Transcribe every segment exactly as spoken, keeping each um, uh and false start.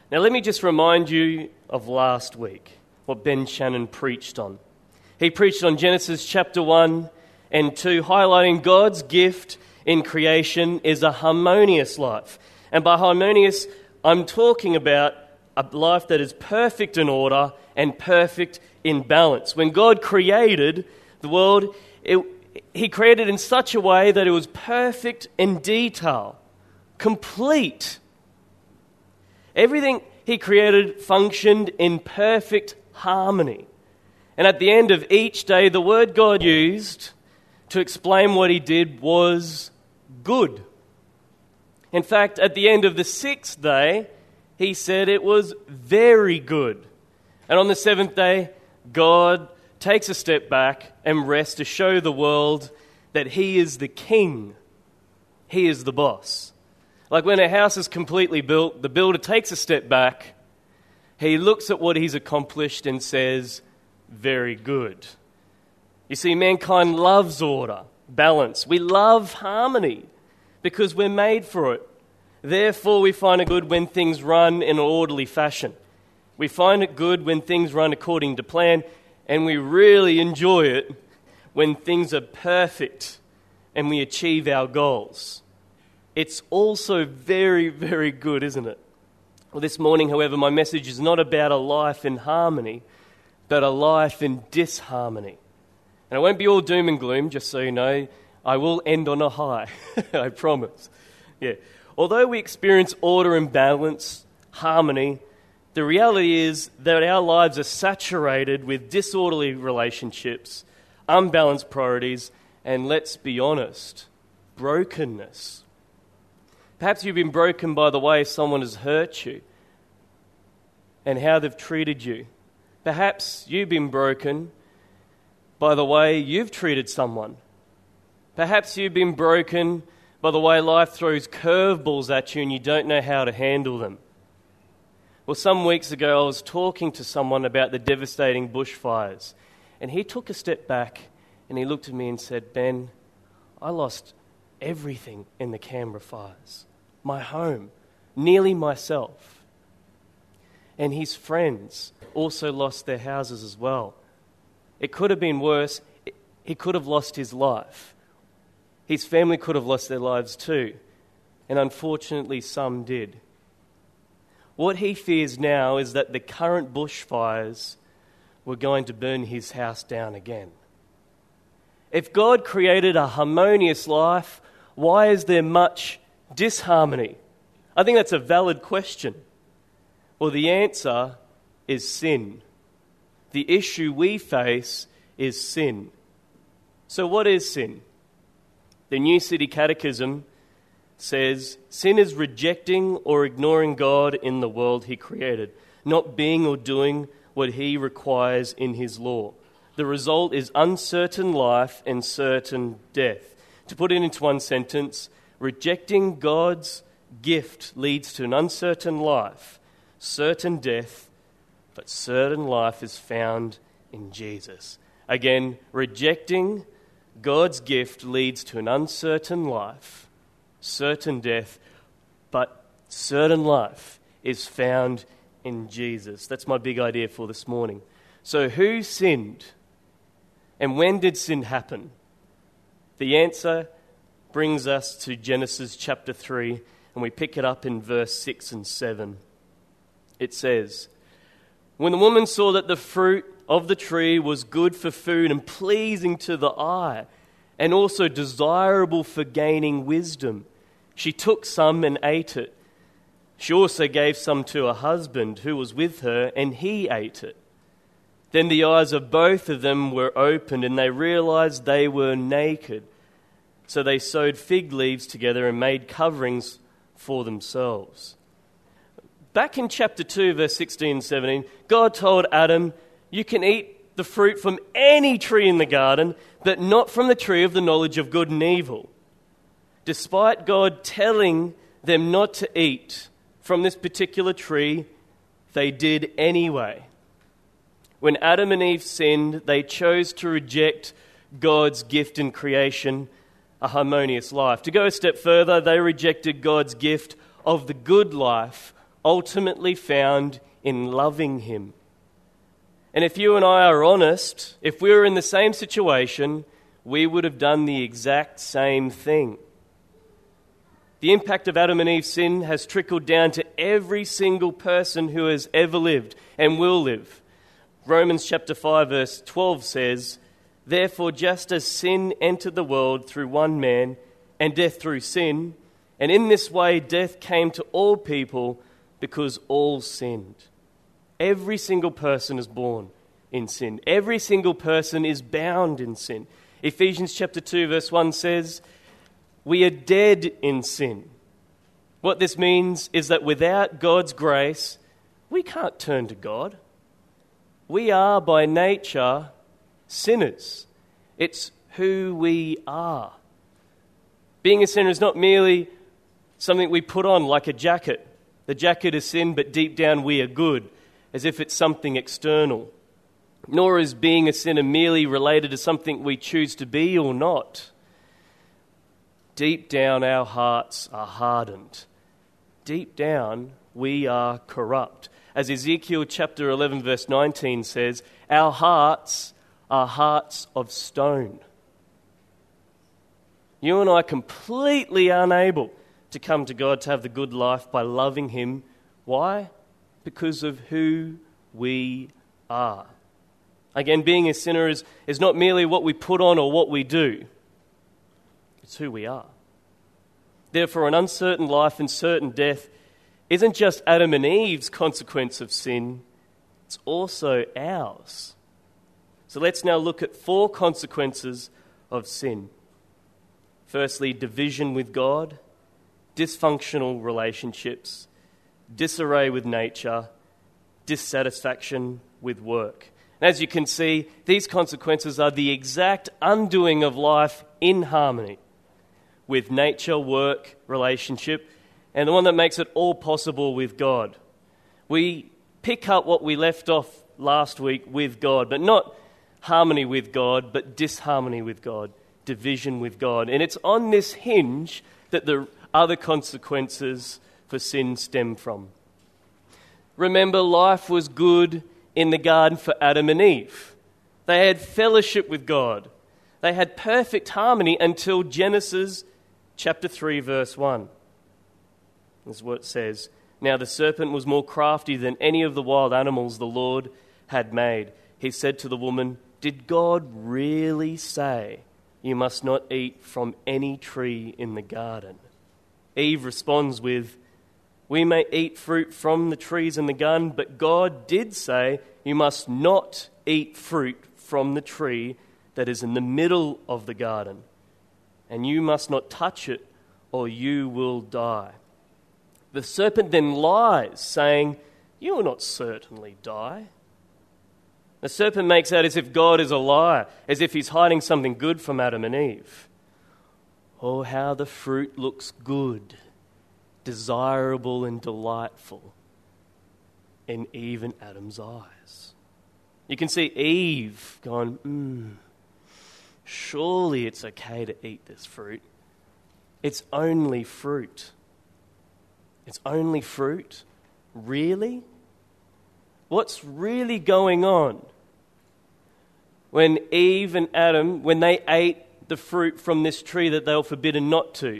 Now let me just remind you of last week, what Ben Shannon preached on. He preached on Genesis chapter one and two, highlighting God's gift in creation is a harmonious life. And by harmonious, I'm talking about a life that is perfect in order and perfect in balance. When God created the world, it, He created in such a way that it was perfect in detail, complete. Everything He created functioned in perfect harmony. And at the end of each day, the word God used to explain what He did was good. In fact, at the end of the sixth day, He said it was very good. And on the seventh day, God takes a step back and rests to show the world that He is the king. He is the boss. Like when a house is completely built, the builder takes a step back, he looks at what he's accomplished and says, very good. You see, mankind loves order, balance. We love harmony because we're made for it. Therefore, we find it good when things run in an orderly fashion. We find it good when things run according to plan, and we really enjoy it when things are perfect and we achieve our goals. It's also very, very good, isn't it? Well, this morning, however, my message is not about a life in harmony, but a life in disharmony. And it won't be all doom and gloom, just so you know. I will end on a high, I promise. Yeah. Although we experience order and balance, harmony, the reality is that our lives are saturated with disorderly relationships, unbalanced priorities, and let's be honest, brokenness. Perhaps you've been broken by the way someone has hurt you and how they've treated you. Perhaps you've been broken by the way you've treated someone. Perhaps you've been broken by the way life throws curveballs at you and you don't know how to handle them. Well, some weeks ago I was talking to someone about the devastating bushfires, and he took a step back and he looked at me and said, Ben, I lost everything in the Canberra fires. My home, nearly myself. And his friends also lost their houses as well. It could have been worse. He could have lost his life. His family could have lost their lives too. And unfortunately, some did. What he fears now is that the current bushfires were going to burn his house down again. If God created a harmonious life, why is there much disharmony? I think that's a valid question. Well, the answer is sin. The issue we face is sin. So what is sin? The New City Catechism says, sin is rejecting or ignoring God in the world He created, not being or doing what He requires in His law. The result is uncertain life and certain death. To put it into one sentence, rejecting God's gift leads to an uncertain life, certain death, but certain life is found in Jesus. Again, rejecting God's gift leads to an uncertain life, certain death, but certain life is found in Jesus. That's my big idea for this morning. So who sinned? And when did sin happen? The answer brings us to Genesis chapter three, and we pick it up in verse six and seven. It says, when the woman saw that the fruit of the tree was good for food and pleasing to the eye, and also desirable for gaining wisdom, she took some and ate it. She also gave some to her husband who was with her, and he ate it. Then the eyes of both of them were opened, and they realized they were naked. So they sewed fig leaves together and made coverings for themselves. Back in chapter two, verse sixteen and seventeen, God told Adam, you can eat the fruit from any tree in the garden, but not from the tree of the knowledge of good and evil. Despite God telling them not to eat from this particular tree, they did anyway. When Adam and Eve sinned, they chose to reject God's gift in creation, a harmonious life. To go a step further, they rejected God's gift of the good life ultimately found in loving him. And if you and I are honest, if we were in the same situation, we would have done the exact same thing. The impact of Adam and Eve's sin has trickled down to every single person who has ever lived and will live. Romans chapter five verse twelve says, "Therefore, just as sin entered the world through one man, and death through sin, and in this way death came to all people because all sinned." Every single person is born in sin. Every single person is bound in sin. Ephesians chapter two verse one says, "We are dead in sin." What this means is that without God's grace, we can't turn to God. We are by nature sinners. It's who we are. Being a sinner is not merely something we put on like a jacket. The jacket is sin, but deep down we are good, as if it's something external. Nor is being a sinner merely related to something we choose to be or not. Deep down our hearts are hardened. Deep down we are corrupt. As Ezekiel chapter eleven verse nineteen says, our hearts are hearts of stone. You and I are completely unable to come to God to have the good life by loving him. Why? Because of who we are. Again, being a sinner is, is not merely what we put on or what we do. It's who we are. Therefore, an uncertain life and certain death isn't just Adam and Eve's consequence of sin, it's also ours. So let's now look at four consequences of sin. Firstly, division with God, dysfunctional relationships, disarray with nature, dissatisfaction with work. And as you can see, these consequences are the exact undoing of life in harmony with nature, work, relationship, and the one that makes it all possible with God. We pick up what we left off last week with God, but not harmony with God, but disharmony with God, division with God. And it's on this hinge that the other consequences for sin stem from. Remember, life was good in the garden for Adam and Eve. They had fellowship with God. They had perfect harmony until Genesis chapter three, verse one. This is what it says. Now the serpent was more crafty than any of the wild animals the Lord had made. He said to the woman, "Did God really say you must not eat from any tree in the garden?" Eve responds with, "We may eat fruit from the trees in the garden, but God did say you must not eat fruit from the tree that is in the middle of the garden, and you must not touch it or you will die." The serpent then lies, saying, "You will not certainly die." The serpent makes out as if God is a liar, as if he's hiding something good from Adam and Eve. Oh, how the fruit looks good, desirable and delightful in Eve and Adam's eyes. You can see Eve going, hmm, surely it's okay to eat this fruit. It's only fruit. It's only fruit? Really? What's really going on? When Eve and Adam, when they ate the fruit from this tree that they were forbidden not to,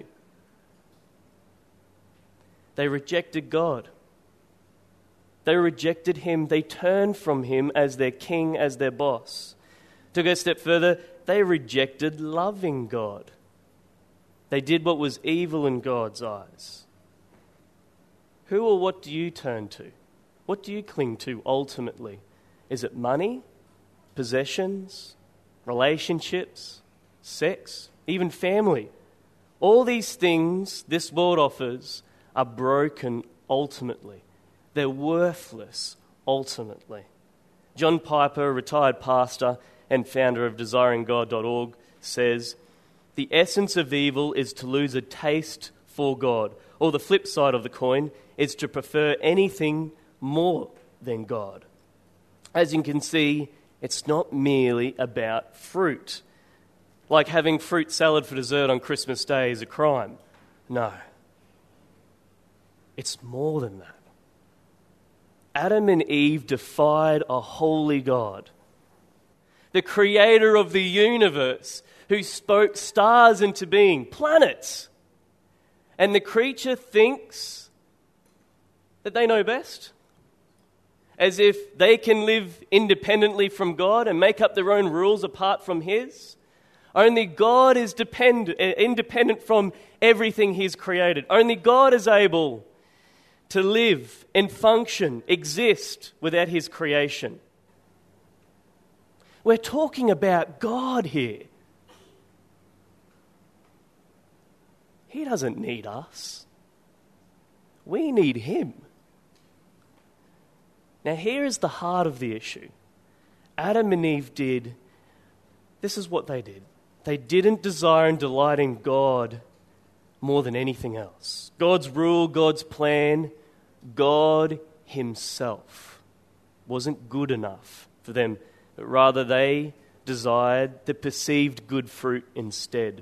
they rejected God. They rejected him. They turned from him as their king, as their boss. To go a step further, they rejected loving God. They did what was evil in God's eyes. Who or what do you turn to? What do you cling to ultimately? Is it money, possessions, relationships, sex, even family? All these things this world offers are broken ultimately. They're worthless ultimately. John Piper, a retired pastor and founder of desiring god dot org, says, "The essence of evil is to lose a taste for God, or the flip side of the coin is to prefer anything more than God." As you can see, it's not merely about fruit. Like having fruit salad for dessert on Christmas Day is a crime. No. It's more than that. Adam and Eve defied a holy God, the creator of the universe, who spoke stars into being, planets. And the creature thinks that they know best, as if they can live independently from God and make up their own rules apart from His. Only God is depend- independent from everything He's created. Only God is able to live and function, exist without His creation. We're talking about God here. He doesn't need us. We need Him. Now here is the heart of the issue. Adam and Eve did, this is what they did. They didn't desire and delight in God more than anything else. God's rule, God's plan, God Himself wasn't good enough for them, but rather they desired the perceived good fruit instead.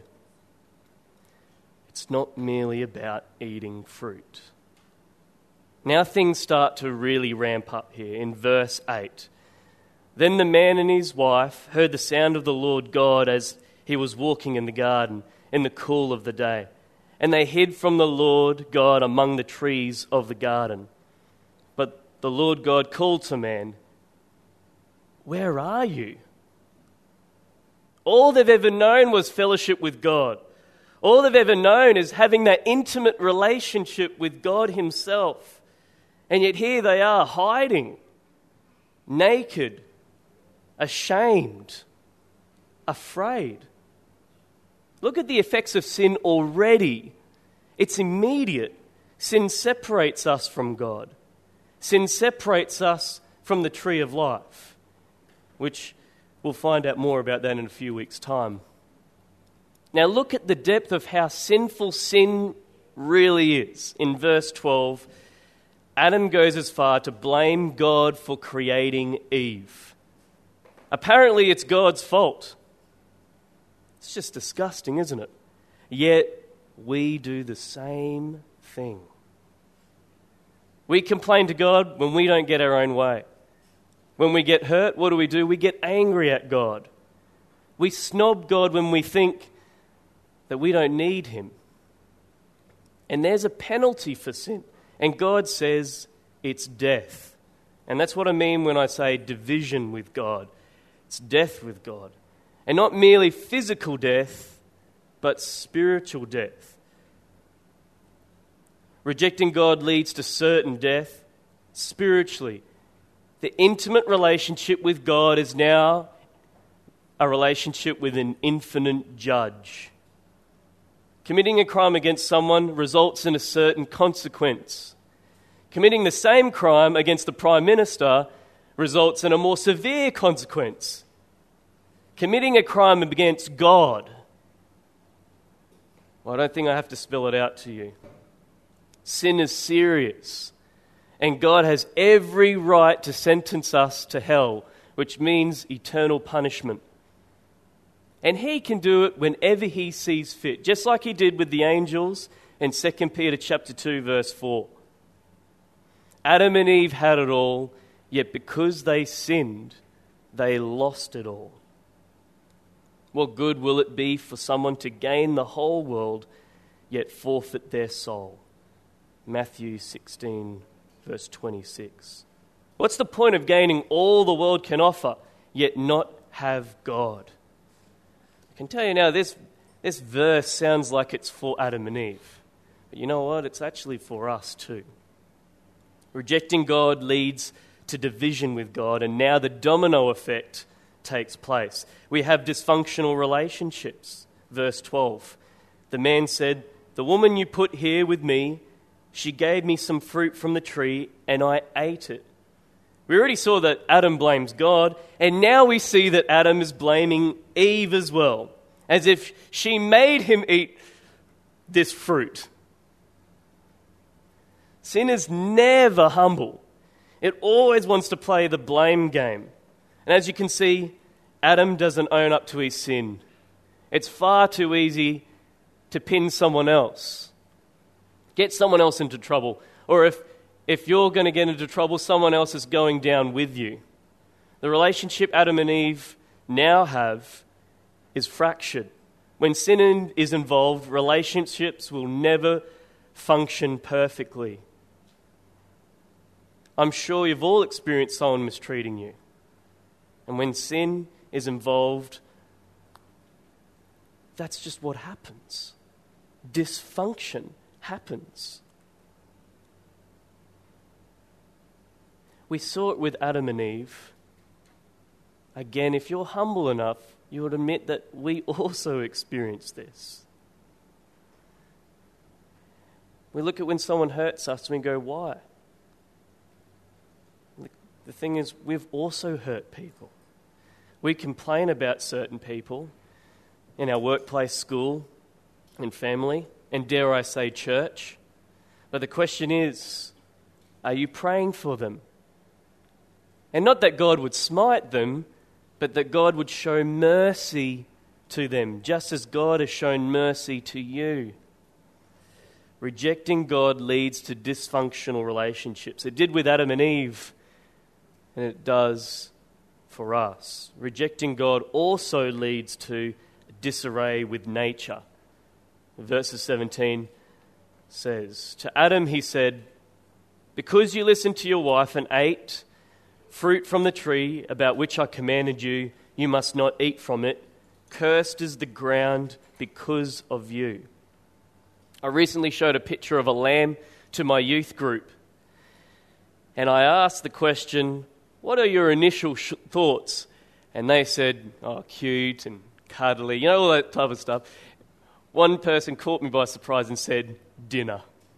It's not merely about eating fruit. Now things start to really ramp up here in verse eight. Then the man and his wife heard the sound of the Lord God as He was walking in the garden in the cool of the day. And they hid from the Lord God among the trees of the garden. But the Lord God called to man, "Where are you?" All they've ever known was fellowship with God. All they've ever known is having that intimate relationship with God Himself. And yet here they are hiding, naked, ashamed, afraid. Look at the effects of sin already. It's immediate. Sin separates us from God. Sin separates us from the tree of life, which we'll find out more about that in a few weeks' time. Now look at the depth of how sinful sin really is. In verse twelve, Adam goes as far to blame God for creating Eve. Apparently it's God's fault. It's just disgusting, isn't it? Yet we do the same thing. We complain to God when we don't get our own way. When we get hurt, what do we do? We get angry at God. We snob God when we think that we don't need Him. And there's a penalty for sin. And God says it's death. And that's what I mean when I say division with God. It's death with God. And not merely physical death, but spiritual death. Rejecting God leads to certain death spiritually. The intimate relationship with God is now a relationship with an infinite judge. Committing a crime against someone results in a certain consequence. Committing the same crime against the Prime Minister results in a more severe consequence. Committing a crime against God, well, I don't think I have to spell it out to you. Sin is serious, and God has every right to sentence us to hell, which means eternal punishment. And He can do it whenever He sees fit, just like He did with the angels in Second Peter chapter two, verse four. Adam and Eve had it all, yet because they sinned, they lost it all. What good will it be for someone to gain the whole world, yet forfeit their soul? Matthew sixteen, verse twenty-six. What's the point of gaining all the world can offer, yet not have God? I can tell you now, this, this verse sounds like it's for Adam and Eve. But you know what? It's actually for us too. Rejecting God leads to division with God, and now the domino effect takes place. We have dysfunctional relationships. Verse twelve. The man said, "The woman you put here with me, she gave me some fruit from the tree, and I ate it." We already saw that Adam blames God, and now we see that Adam is blaming Eve as well, as if she made him eat this fruit. Sin is never humble. It always wants to play the blame game. And as you can see, Adam doesn't own up to his sin. It's far too easy to pin someone else, get someone else into trouble, or if if you're going to get into trouble, someone else is going down with you. The relationship Adam and Eve now have is fractured. When sin is involved, relationships will never function perfectly. I'm sure you've all experienced someone mistreating you. And when sin is involved, that's just what happens. Dysfunction happens. We saw it with Adam and Eve. Again, if you're humble enough, you would admit that we also experienced this. We look at when someone hurts us and we go, why? The thing is, we've also hurt people. We complain about certain people in our workplace, school, and family, and dare I say church. But the question is, are you praying for them? And not that God would smite them, but that God would show mercy to them, just as God has shown mercy to you. Rejecting God leads to dysfunctional relationships. It did with Adam and Eve, and it does for us. Rejecting God also leads to disarray with nature. Verses seventeen says, to Adam he said, because you listened to your wife and ate fruit from the tree about which I commanded you, you must not eat from it. Cursed is the ground because of you. I recently showed a picture of a lamb to my youth group, and I asked the question, what are your initial sh- thoughts? And they said, oh, cute and cuddly, you know, all that type of stuff. One person caught me by surprise and said, dinner.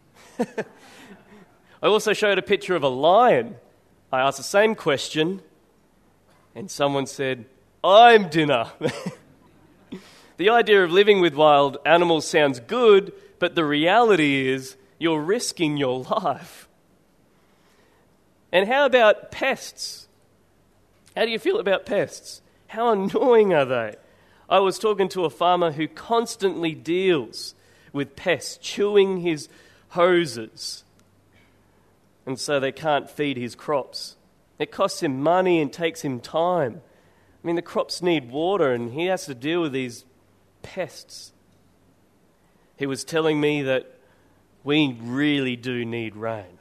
I also showed a picture of a lion. I asked the same question, and someone said, I'm dinner. The idea of living with wild animals sounds good, but the reality is you're risking your life. And how about pests? How do you feel about pests? How annoying are they? I was talking to a farmer who constantly deals with pests, chewing his hoses, and so they can't feed his crops. It costs him money and takes him time. I mean, the crops need water, and he has to deal with these pests. He was telling me that we really do need rain.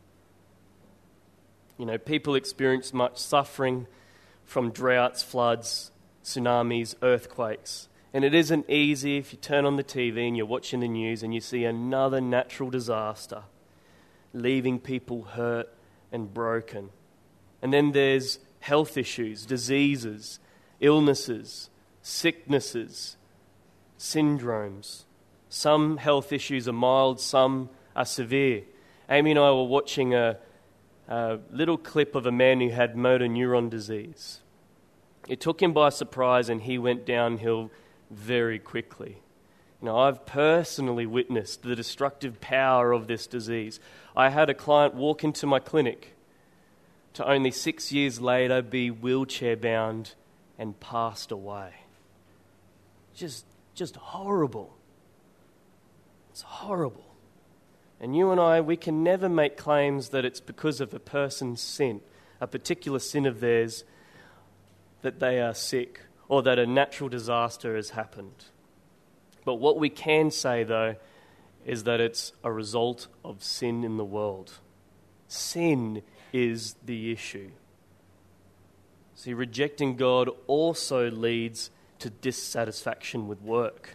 You know, people experience much suffering from droughts, floods, tsunamis, earthquakes. And it isn't easy if you turn on the T V and you're watching the news and you see another natural disaster, leaving people hurt and broken. And then there's health issues, diseases, illnesses, sicknesses, syndromes. Some health issues are mild, some are severe. Amy and I were watching a, a little clip of a man who had motor neuron disease. It took him by surprise and he went downhill very quickly. You know, I've personally witnessed the destructive power of this disease. I had a client walk into my clinic to only six years later be wheelchair bound and passed away. Just, just horrible. It's horrible. And you and I, we can never make claims that it's because of a person's sin, a particular sin of theirs, that they are sick or that a natural disaster has happened. But what we can say, though, is that it's a result of sin in the world. Sin is the issue. See, rejecting God also leads to dissatisfaction with work.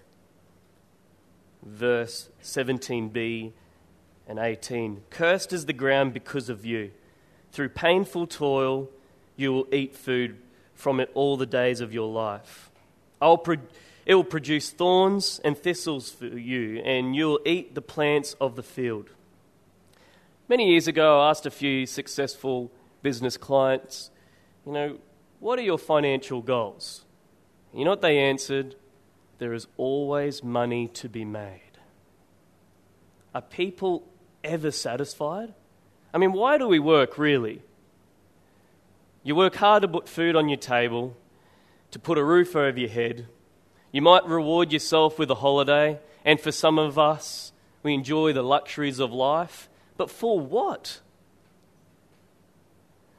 Verse seventeen b and eighteen. Cursed is the ground because of you. Through painful toil you will eat food from it all the days of your life. I'll pro- it will produce thorns and thistles for you, and you'll eat the plants of the field. Many years ago, I asked a few successful business clients, you know, what are your financial goals? You know what they answered? There is always money to be made. Are people ever satisfied? I mean, why do we work, really? You work hard to put food on your table, to put a roof over your head. You might reward yourself with a holiday, and for some of us, we enjoy the luxuries of life. But for what?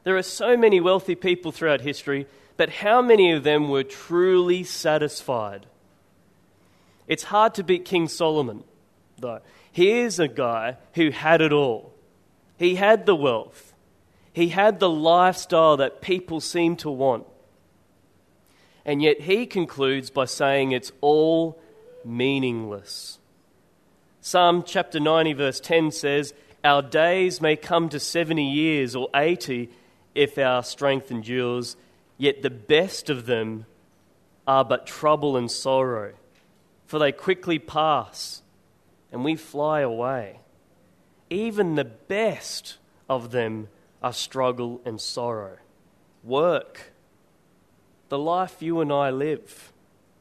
There are so many wealthy people throughout history, but how many of them were truly satisfied? It's hard to beat King Solomon, though. Here's a guy who had it all. He had the wealth. He had the lifestyle that people seem to want. And yet he concludes by saying it's all meaningless. Psalm chapter ninety verse ten says, "Our days may come to seventy years or eighty if our strength endures, yet the best of them are but trouble and sorrow, for they quickly pass and we fly away. Even the best of them are struggle and sorrow." Work. The life you and I live.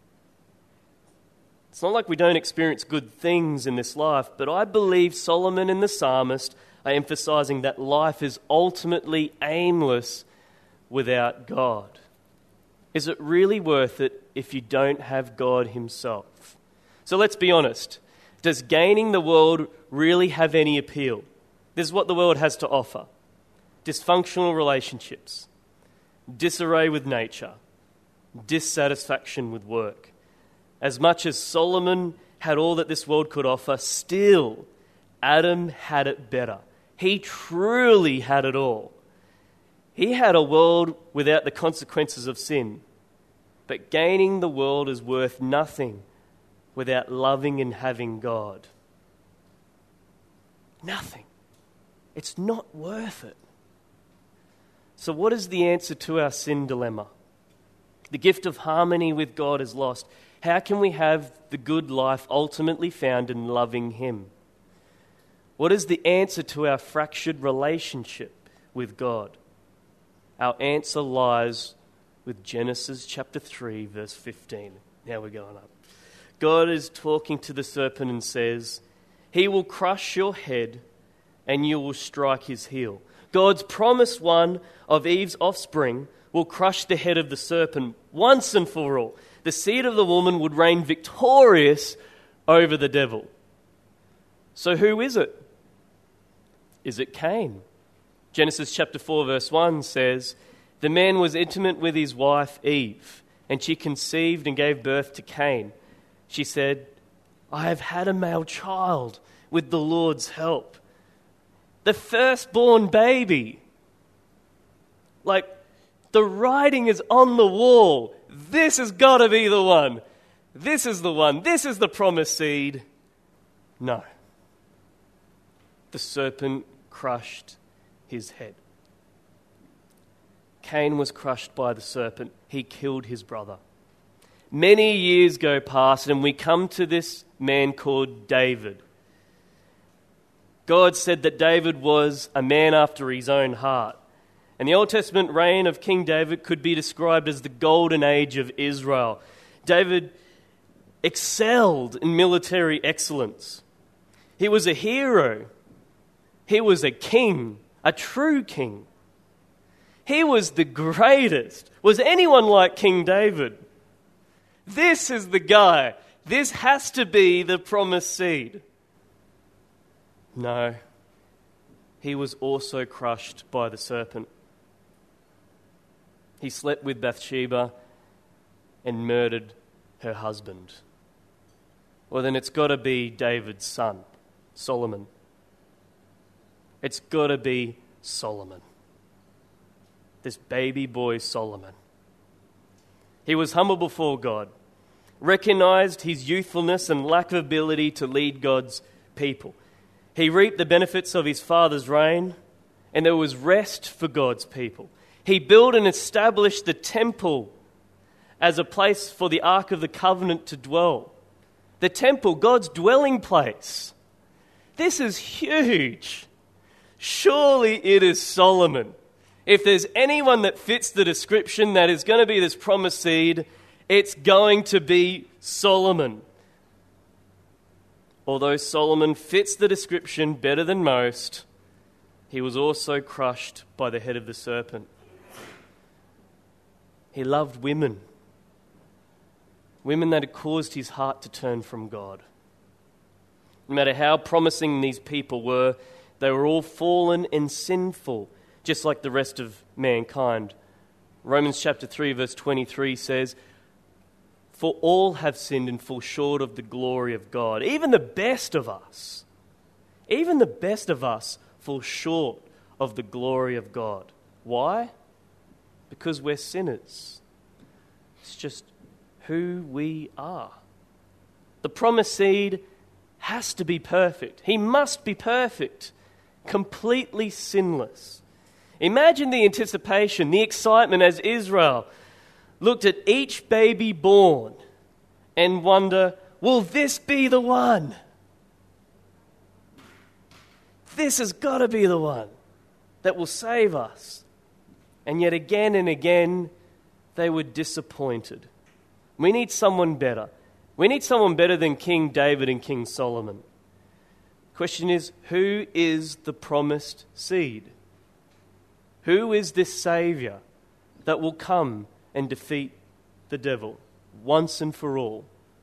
It's not like we don't experience good things in this life, but I believe Solomon and the psalmist are emphasizing that life is ultimately aimless without God. Is it really worth it if you don't have God himself? So let's be honest. Does gaining the world really have any appeal? This is what the world has to offer. Dysfunctional relationships, disarray with nature, dissatisfaction with work. As much as Solomon had all that this world could offer, still Adam had it better. He truly had it all. He had a world without the consequences of sin. But gaining the world is worth nothing without loving and having God. Nothing. It's not worth it. So what is the answer to our sin dilemma? The gift of harmony with God is lost. How can we have the good life ultimately found in loving him? What is the answer to our fractured relationship with God? Our answer lies with Genesis chapter three, verse fifteen. Now we're going up. God is talking to the serpent and says, "He will crush your head and you will strike his heel." God's promised one of Eve's offspring will crush the head of the serpent once and for all. The seed of the woman would reign victorious over the devil. So who is it? Is it Cain? Genesis chapter four verse one says, "The man was intimate with his wife Eve, and she conceived and gave birth to Cain. She said, 'I have had a male child with the Lord's help.'" The firstborn baby. Like, the writing is on the wall. This has got to be the one. This is the one. This is the promised seed. No. The serpent crushed his head. Cain was crushed by the serpent. He killed his brother. Many years go past and we come to this man called David. God said that David was a man after his own heart. And the Old Testament reign of King David could be described as the golden age of Israel. David excelled in military excellence. He was a hero. He was a king, a true king. He was the greatest. Was anyone like King David? This is the guy. This has to be the promised seed. No, he was also crushed by the serpent. He slept with Bathsheba and murdered her husband. Well, then it's got to be David's son, Solomon. It's got to be Solomon. This baby boy Solomon. He was humble before God, recognized his youthfulness and lack of ability to lead God's people. He reaped the benefits of his father's reign, and there was rest for God's people. He built and established the temple as a place for the Ark of the Covenant to dwell. The temple, God's dwelling place. This is huge. Surely it is Solomon. If there's anyone that fits the description that is going to be this promised seed, it's going to be Solomon. Although Solomon fits the description better than most, he was also crushed by the head of the serpent. He loved women. Women that had caused his heart to turn from God. No matter how promising these people were, they were all fallen and sinful. just like the rest of mankind. Romans chapter three verse twenty-three says, "For all have sinned and fall short of the glory of God." Even the best of us, even the best of us fall short of the glory of God. Why? Because we're sinners. It's just who we are. The promised seed has to be perfect. He must be perfect, completely sinless. Imagine the anticipation, the excitement as Israel looked at each baby born and wonder, will this be the one? This has got to be the one that will save us. And yet again and again, they were disappointed. We need someone better. We need someone better than King David and King Solomon. The question is, who is the promised seed? Who is this Saviour that will come and defeat the devil once and for all?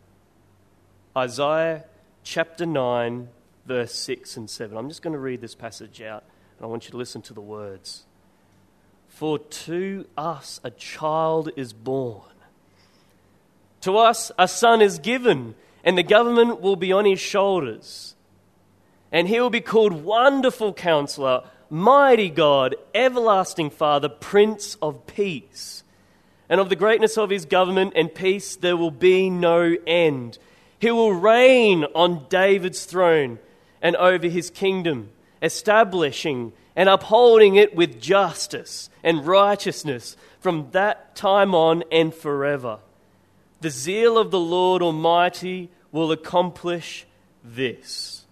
Isaiah chapter nine, verse six and seven. I'm just going to read this passage out, and I want you to listen to the words. "For to us a child is born. To us a son is given, and the government will be on his shoulders. And he will be called Wonderful Counselor, Mighty God, Everlasting Father, Prince of Peace. And of the greatness of his government and peace there will be no end. He will reign on David's throne and over his kingdom, establishing and upholding it with justice and righteousness from that time on and forever. The zeal of the Lord Almighty will accomplish this."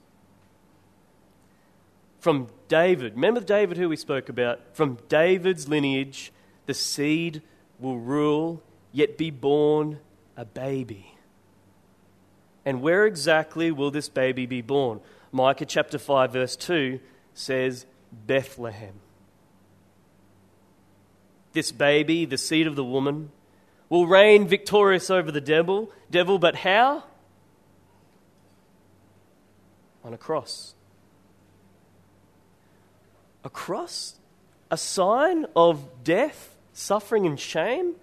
From David, remember David who we spoke about? From David's lineage, the seed will rule, yet be born a baby. And where exactly will this baby be born? Micah chapter five verse two says, Bethlehem. This baby, the seed of the woman, will reign victorious over the devil, devil, but how? On a cross. A cross? A sign of death, suffering and shame?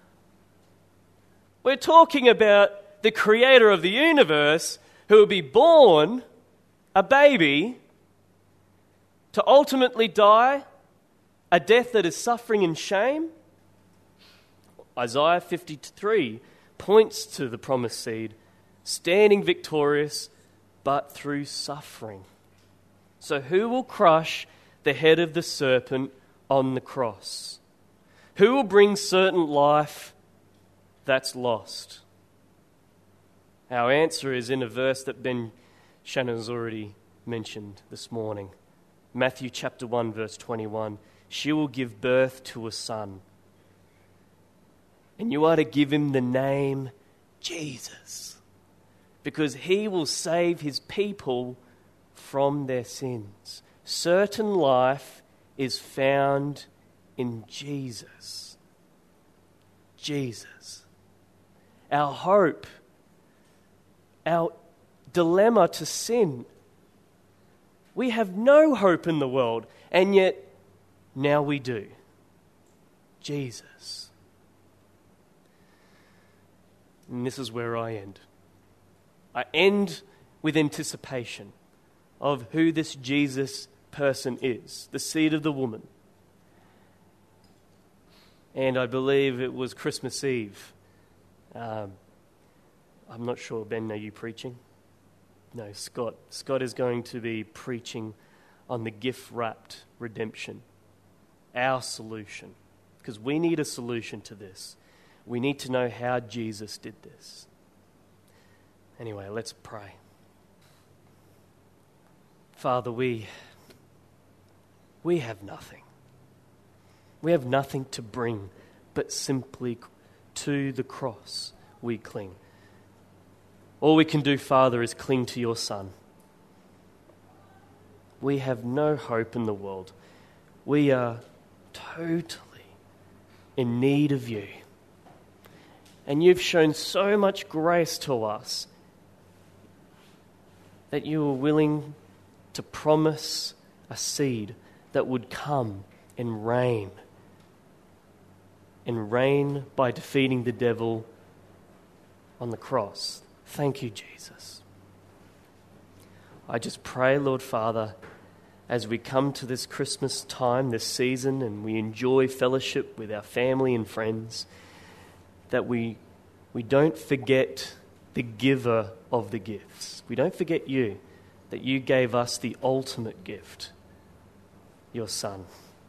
We're talking about the creator of the universe who will be born a baby to ultimately die a death that is suffering and shame. Isaiah fifty-three points to the promised seed standing victorious but through suffering. So who will crush the head of the serpent on the cross? Who will bring certain life that's lost? Our answer is in a verse that Ben Shannon has already mentioned this morning. Matthew chapter one verse twenty-one. She will give birth to a son, and you are to give him the name Jesus, because he will save his people from their sins. Certain life is found in Jesus. Jesus. Our hope, our dilemma to sin. We have no hope in the world, and yet now we do. Jesus. And this is where I end. I end with anticipation of who this Jesus person is, the seed of the woman. And I believe it was Christmas Eve. Um, I'm not sure, Ben, are you preaching? No, Scott. Scott is going to be preaching on the gift-wrapped redemption, our solution, because we need a solution to this. We need to know how Jesus did this. Anyway, let's pray. Father, we, we have nothing. We have nothing to bring, but simply to the cross we cling. All we can do, Father, is cling to your Son. We have no hope in the world. We are totally in need of you. And you've shown so much grace to us that you were willing to promise a seed that would come and reign. And reign by defeating the devil on the cross. Thank you, Jesus. I just pray, Lord Father, as we come to this Christmas time, this season, and we enjoy fellowship with our family and friends, that we, we don't forget the giver of the gifts. We don't forget you, that you gave us the ultimate gift, your Son.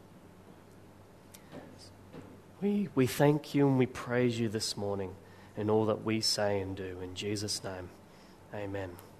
We, we thank you and we praise you this morning in all that we say and do. In Jesus' name, amen.